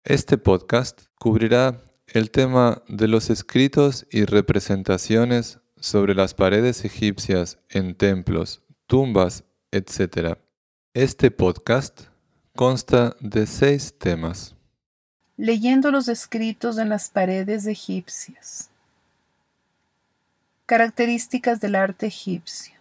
Este podcast cubrirá el tema de los escritos y representaciones sobre las paredes egipcias en templos, tumbas, etc. Este podcast consta de 6 temas. Leyendo los escritos en las paredes egipcias. Características del arte egipcio.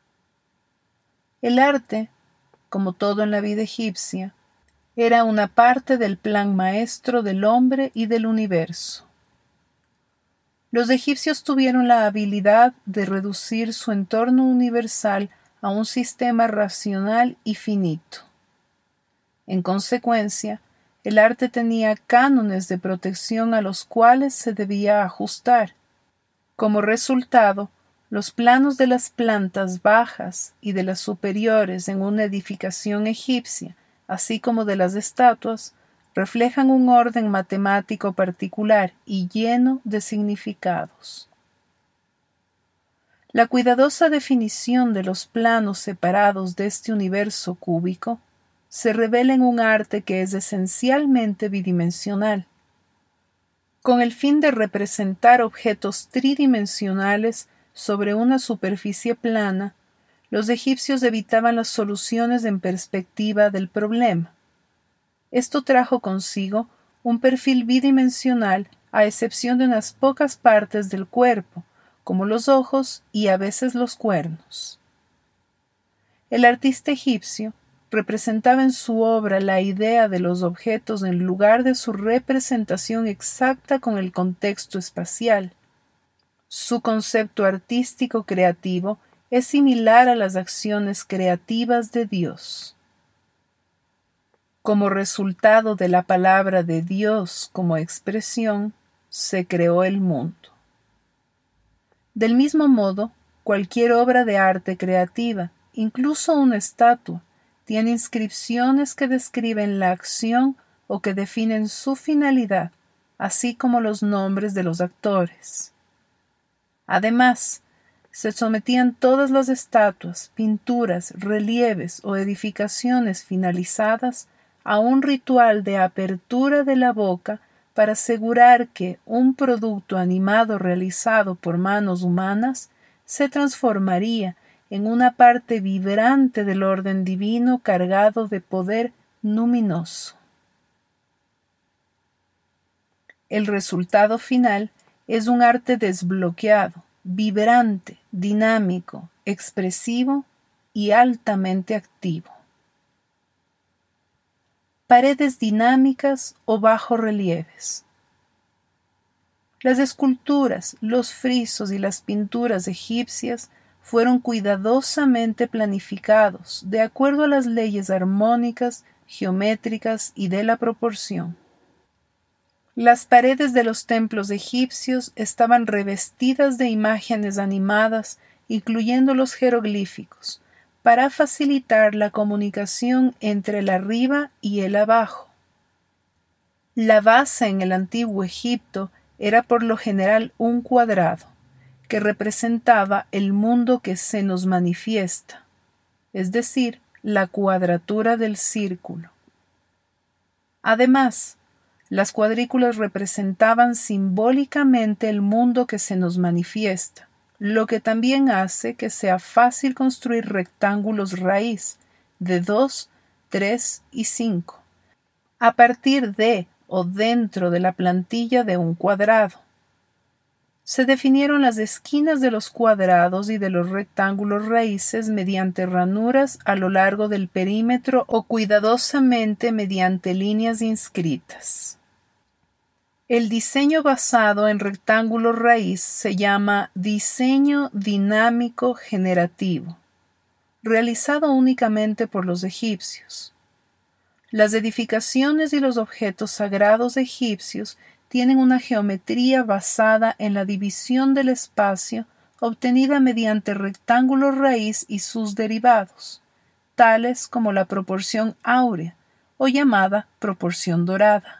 El arte, como todo en la vida egipcia, era una parte del plan maestro del hombre y del universo. Los egipcios tuvieron la habilidad de reducir su entorno universal a un sistema racional y finito. En consecuencia, el arte tenía cánones de protección a los cuales se debía ajustar. Como resultado, los planos de las plantas bajas y de las superiores en una edificación egipcia, así como de las estatuas, reflejan un orden matemático particular y lleno de significados. La cuidadosa definición de los planos separados de este universo cúbico se revela en un arte que es esencialmente bidimensional. Con el fin de representar objetos tridimensionales sobre una superficie plana, los egipcios evitaban las soluciones en perspectiva del problema. Esto trajo consigo un perfil bidimensional a excepción de unas pocas partes del cuerpo, como los ojos y a veces los cuernos. El artista egipcio representaba en su obra la idea de los objetos en lugar de su representación exacta con el contexto espacial. Su concepto artístico creativo es similar a las acciones creativas de Dios. Como resultado de la palabra de Dios como expresión, se creó el mundo. Del mismo modo, cualquier obra de arte creativa, incluso una estatua, tiene inscripciones que describen la acción o que definen su finalidad, así como los nombres de los actores. Además, se sometían todas las estatuas, pinturas, relieves o edificaciones finalizadas a un ritual de apertura de la boca para asegurar que un producto animado realizado por manos humanas se transformaría en una parte vibrante del orden divino cargado de poder luminoso. El resultado final es un arte desbloqueado, vibrante, dinámico, expresivo y altamente activo. Paredes dinámicas o bajorrelieves. Las esculturas, los frisos y las pinturas egipcias fueron cuidadosamente planificados de acuerdo a las leyes armónicas, geométricas y de la proporción. Las paredes de los templos egipcios estaban revestidas de imágenes animadas, incluyendo los jeroglíficos, para facilitar la comunicación entre el arriba y el abajo. La base en el antiguo Egipto era por lo general un cuadrado, que representaba el mundo que se nos manifiesta, es decir, la cuadratura del círculo. Además, las cuadrículas representaban simbólicamente el mundo que se nos manifiesta, lo que también hace que sea fácil construir rectángulos raíz de 2, 3 y 5, a partir de o dentro de la plantilla de un cuadrado. Se definieron las esquinas de los cuadrados y de los rectángulos raíces mediante ranuras a lo largo del perímetro o cuidadosamente mediante líneas inscritas. El diseño basado en rectángulos raíz se llama diseño dinámico generativo, realizado únicamente por los egipcios. Las edificaciones y los objetos sagrados egipcios tienen una geometría basada en la división del espacio obtenida mediante rectángulos raíz y sus derivados, tales como la proporción áurea o llamada proporción dorada.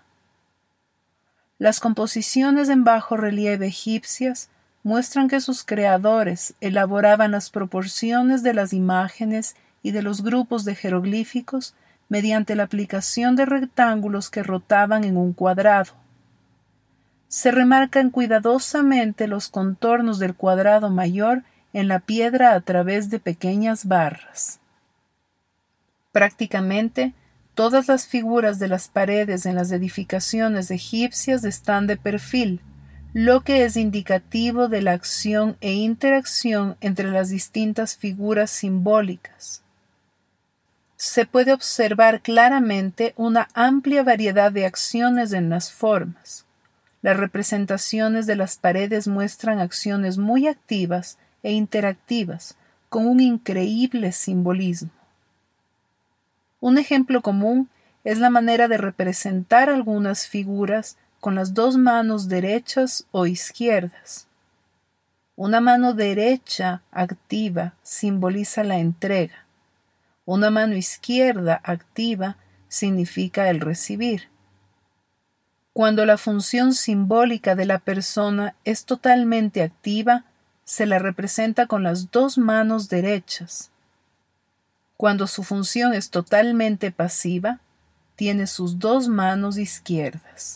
Las composiciones en bajo relieve egipcias muestran que sus creadores elaboraban las proporciones de las imágenes y de los grupos de jeroglíficos mediante la aplicación de rectángulos que rotaban en un cuadrado. Se remarcan cuidadosamente los contornos del cuadrado mayor en la piedra a través de pequeñas barras. Prácticamente, todas las figuras de las paredes en las edificaciones egipcias están de perfil, lo que es indicativo de la acción e interacción entre las distintas figuras simbólicas. Se puede observar claramente una amplia variedad de acciones en las formas. Las representaciones de las paredes muestran acciones muy activas e interactivas, con un increíble simbolismo. Un ejemplo común es la manera de representar algunas figuras con las dos manos derechas o izquierdas. Una mano derecha activa simboliza la entrega. Una mano izquierda activa significa el recibir. Cuando la función simbólica de la persona es totalmente activa, se la representa con las dos manos derechas. Cuando su función es totalmente pasiva, tiene sus dos manos izquierdas.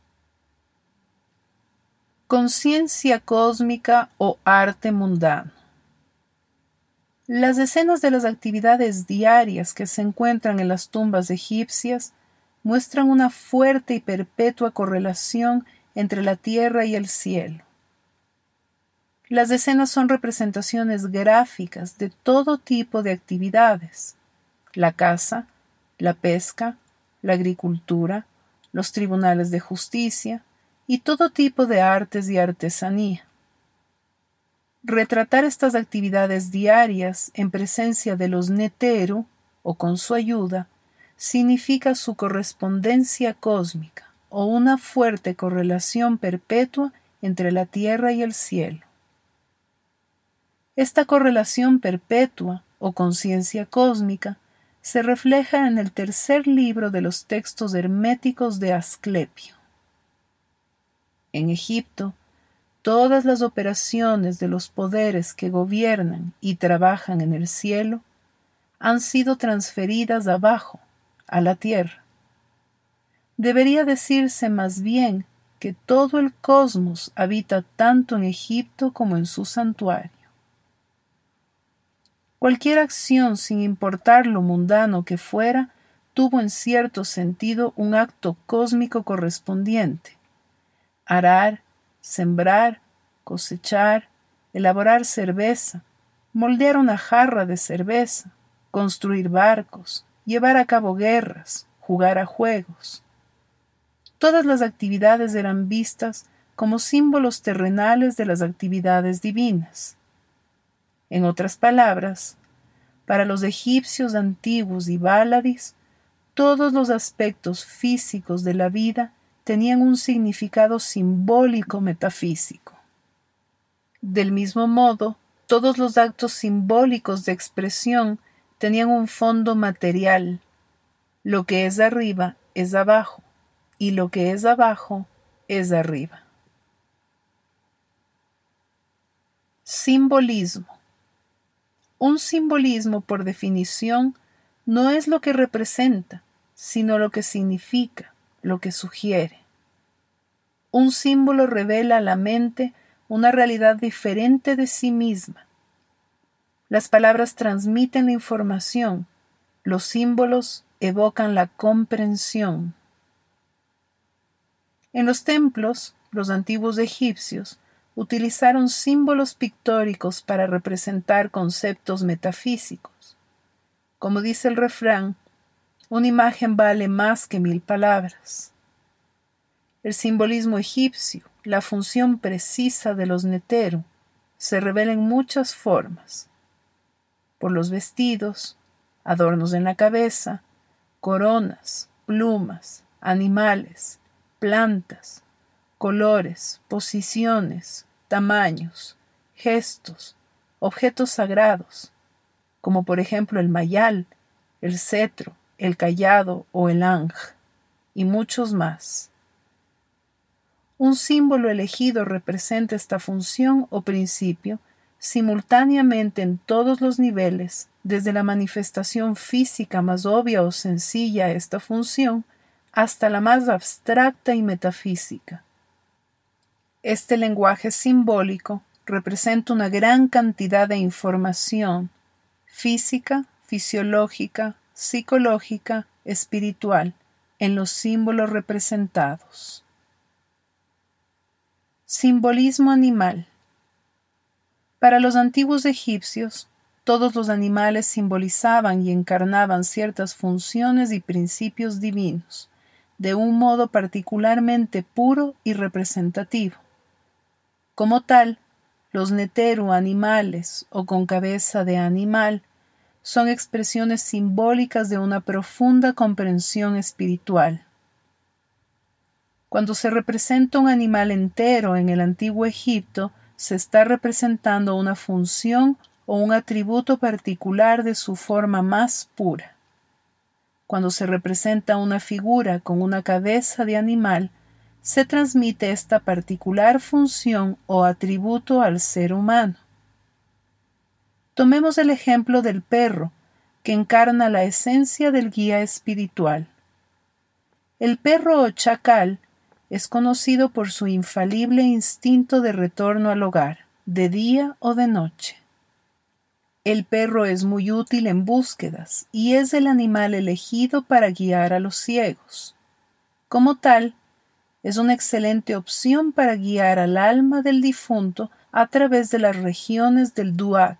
Conciencia cósmica o arte mundano. Las decenas de las actividades diarias que se encuentran en las tumbas egipcias muestran una fuerte y perpetua correlación entre la tierra y el cielo. Las decenas son representaciones gráficas de todo tipo de actividades: la caza, la pesca, la agricultura, los tribunales de justicia y todo tipo de artes y artesanía. Retratar estas actividades diarias en presencia de los Neteru, o con su ayuda, significa su correspondencia cósmica o una fuerte correlación perpetua entre la tierra y el cielo. Esta correlación perpetua o conciencia cósmica se refleja en el tercer libro de los textos herméticos de Asclepio. En Egipto, todas las operaciones de los poderes que gobiernan y trabajan en el cielo han sido transferidas abajo, a la tierra. Debería decirse más bien que todo el cosmos habita tanto en Egipto como en su santuario. Cualquier acción, sin importar lo mundano que fuera, tuvo en cierto sentido un acto cósmico correspondiente. Arar, sembrar, cosechar, elaborar cerveza, moldear una jarra de cerveza, construir barcos, llevar a cabo guerras, jugar a juegos. Todas las actividades eran vistas como símbolos terrenales de las actividades divinas. En otras palabras, para los egipcios antiguos y Váladis, todos los aspectos físicos de la vida tenían un significado simbólico metafísico. Del mismo modo, todos los actos simbólicos de expresión tenían un fondo material. Lo que es arriba es abajo, y lo que es abajo es arriba. Simbolismo. Un simbolismo, por definición, no es lo que representa, sino lo que significa, lo que sugiere. Un símbolo revela a la mente una realidad diferente de sí misma. Las palabras transmiten la información, los símbolos evocan la comprensión. En los templos, los antiguos egipcios utilizaron símbolos pictóricos para representar conceptos metafísicos. Como dice el refrán, una imagen vale más que 1000 palabras. El simbolismo egipcio, la función precisa de los Neteru, se revela en muchas formas: por los vestidos, adornos en la cabeza, coronas, plumas, animales, plantas, colores, posiciones, tamaños, gestos, objetos sagrados, como por ejemplo el mayal, el cetro, el cayado o el anj, y muchos más. Un símbolo elegido representa esta función o principio simultáneamente en todos los niveles, desde la manifestación física más obvia o sencilla a esta función, hasta la más abstracta y metafísica. Este lenguaje simbólico representa una gran cantidad de información física, fisiológica, psicológica, espiritual, en los símbolos representados. Simbolismo animal. Para los antiguos egipcios, todos los animales simbolizaban y encarnaban ciertas funciones y principios divinos, de un modo particularmente puro y representativo. Como tal, los neteru animales o con cabeza de animal son expresiones simbólicas de una profunda comprensión espiritual. Cuando se representa un animal entero en el antiguo Egipto, se está representando una función o un atributo particular de su forma más pura. Cuando se representa una figura con una cabeza de animal, se transmite esta particular función o atributo al ser humano. Tomemos el ejemplo del perro, que encarna la esencia del guía espiritual. El perro o chacal es conocido por su infalible instinto de retorno al hogar, de día o de noche. El perro es muy útil en búsquedas y es el animal elegido para guiar a los ciegos. Como tal, es una excelente opción para guiar al alma del difunto a través de las regiones del Duat.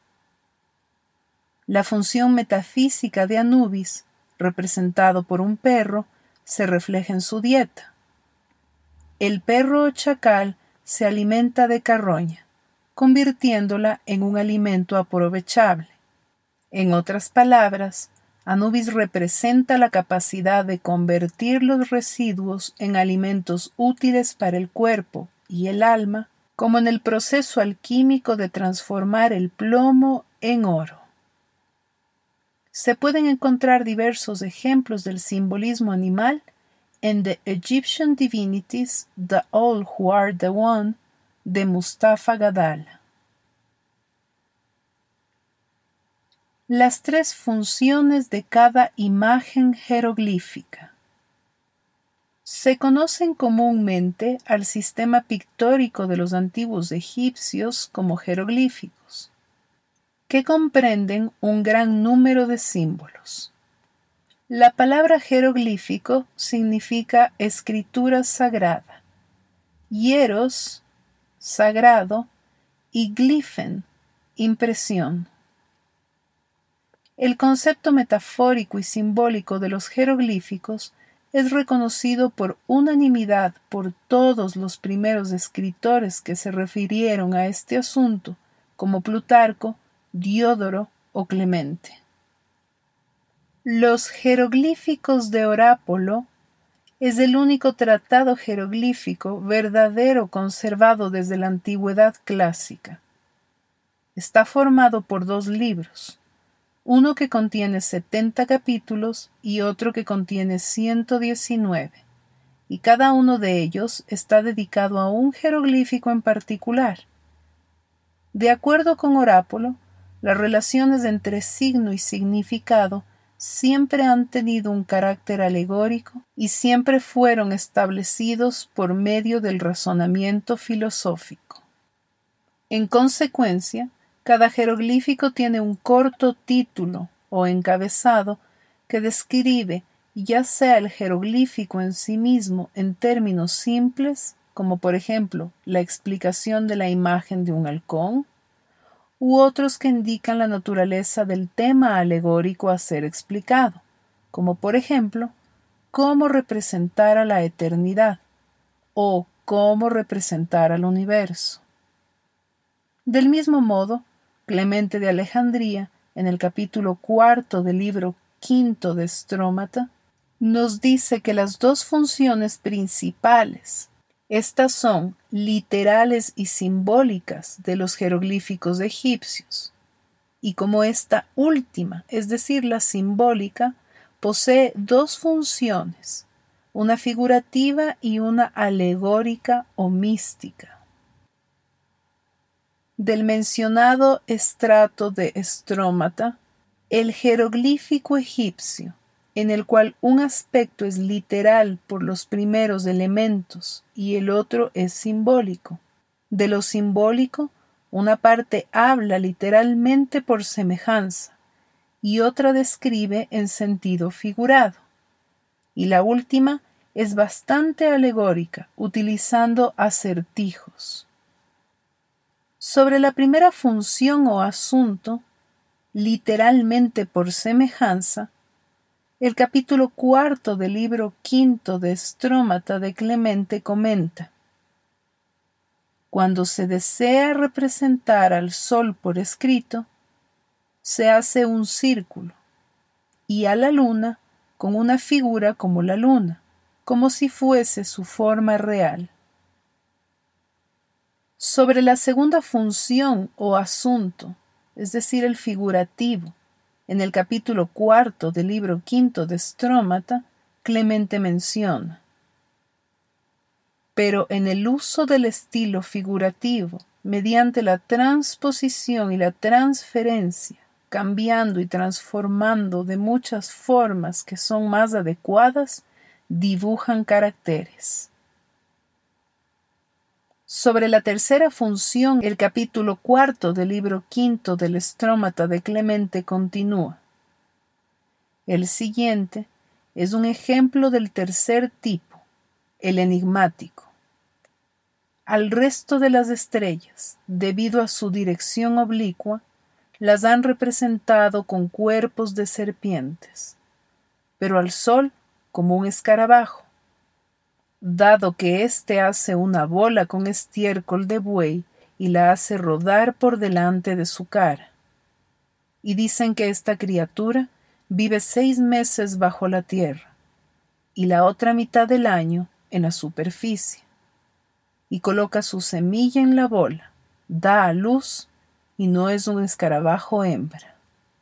La función metafísica de Anubis, representado por un perro, se refleja en su dieta. El perro o chacal se alimenta de carroña, convirtiéndola en un alimento aprovechable. En otras palabras, Anubis representa la capacidad de convertir los residuos en alimentos útiles para el cuerpo y el alma, como en el proceso alquímico de transformar el plomo en oro. Se pueden encontrar diversos ejemplos del simbolismo animal en The Egyptian Divinities, The All Who Are the One, de Mustafa Gadala. Las tres funciones de cada imagen jeroglífica. Se conocen comúnmente al sistema pictórico de los antiguos egipcios como jeroglíficos, que comprenden un gran número de símbolos. La palabra jeroglífico significa escritura sagrada, hieros, sagrado, y glifen, impresión. El concepto metafórico y simbólico de los jeroglíficos es reconocido por unanimidad por todos los primeros escritores que se refirieron a este asunto, como Plutarco, Diodoro o Clemente. Los jeroglíficos de Orápolo es el único tratado jeroglífico verdadero conservado desde la antigüedad clásica. Está formado por 2 libros, uno que contiene 70 capítulos y otro que contiene 119, y cada uno de ellos está dedicado a un jeroglífico en particular. De acuerdo con Orápolo, las relaciones entre signo y significado siempre han tenido un carácter alegórico y siempre fueron establecidos por medio del razonamiento filosófico. En consecuencia, cada jeroglífico tiene un corto título o encabezado que describe ya sea el jeroglífico en sí mismo en términos simples, como por ejemplo la explicación de la imagen de un halcón, u otros que indican la naturaleza del tema alegórico a ser explicado, como por ejemplo, cómo representar a la eternidad o cómo representar al universo. Del mismo modo, Clemente de Alejandría, en el capítulo 4 del libro 5 de Strómata, nos dice que las 2 funciones principales, estas son literales y simbólicas de los jeroglíficos egipcios, y como esta última, es decir, la simbólica, posee 2 funciones, una figurativa y una alegórica o mística. Del mencionado estrato de estrómata, el jeroglífico egipcio, en el cual un aspecto es literal por los primeros elementos y el otro es simbólico. De lo simbólico, una parte habla literalmente por semejanza y otra describe en sentido figurado. Y la última es bastante alegórica, utilizando acertijos. Sobre la primera función o asunto, literalmente por semejanza, el capítulo 4 del libro 5 de Estrómata de Clemente comenta: cuando se desea representar al sol por escrito, se hace un círculo, y a la luna con una figura como la luna, como si fuese su forma real. Sobre la segunda función o asunto, es decir, el figurativo, en el capítulo 4 del libro 5 de Estrómata, Clemente menciona: pero en el uso del estilo figurativo, mediante la transposición y la transferencia, cambiando y transformando de muchas formas que son más adecuadas, dibujan caracteres. Sobre la tercera función, el capítulo 4 del libro 5 del Estrómata de Clemente continúa: el siguiente es un ejemplo del tercer tipo, el enigmático. Al resto de las estrellas, debido a su dirección oblicua, las han representado con cuerpos de serpientes, pero al Sol como un escarabajo, dado que éste hace una bola con estiércol de buey y la hace rodar por delante de su cara. Y dicen que esta criatura vive 6 meses bajo la tierra y la otra mitad del año en la superficie, y coloca su semilla en la bola, da a luz y no es un escarabajo hembra.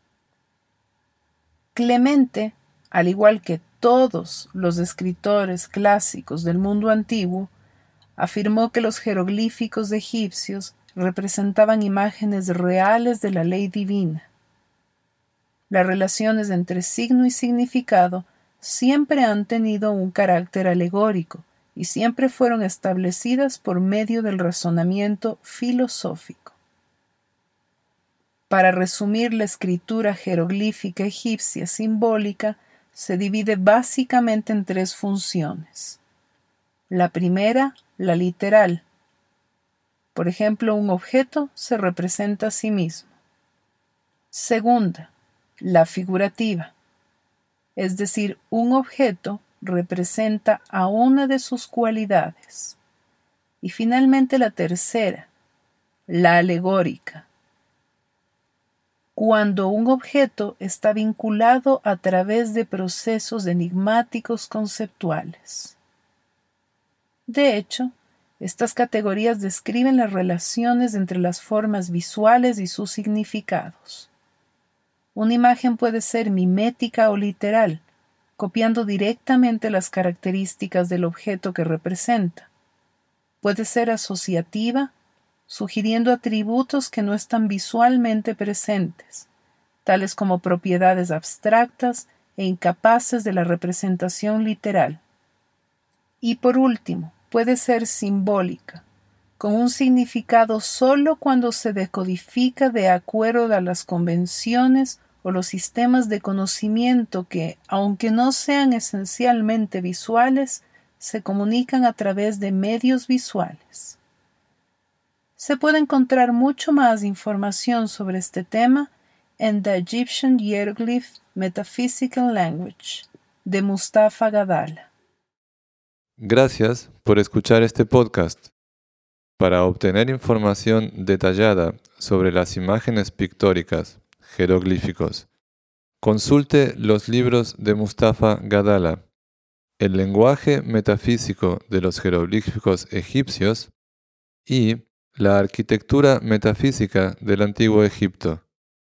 Clemente, al igual que todos los escritores clásicos del mundo antiguo, afirmó que los jeroglíficos egipcios representaban imágenes reales de la ley divina. Las relaciones entre signo y significado siempre han tenido un carácter alegórico y siempre fueron establecidas por medio del razonamiento filosófico. Para resumir, la escritura jeroglífica egipcia simbólica se divide básicamente en 3 funciones. La primera, la literal. Por ejemplo, un objeto se representa a sí mismo. Segunda, la figurativa. Es decir, un objeto representa a una de sus cualidades. Y finalmente la tercera, la alegórica. Cuando un objeto está vinculado a través de procesos enigmáticos conceptuales. De hecho, estas categorías describen las relaciones entre las formas visuales y sus significados. Una imagen puede ser mimética o literal, copiando directamente las características del objeto que representa. Puede ser asociativa, sugiriendo atributos que no están visualmente presentes, tales como propiedades abstractas e incapaces de la representación literal. Y por último, puede ser simbólica, con un significado solo cuando se decodifica de acuerdo a las convenciones o los sistemas de conocimiento que, aunque no sean esencialmente visuales, se comunican a través de medios visuales. Se puede encontrar mucho más información sobre este tema en The Egyptian Hieroglyph Metaphysical Language, de Mustafa Gadala. Gracias por escuchar este podcast. Para obtener información detallada sobre las imágenes pictóricas, jeroglíficos, consulte los libros de Mustafa Gadala, El lenguaje metafísico de los jeroglíficos egipcios y La arquitectura metafísica del Antiguo Egipto.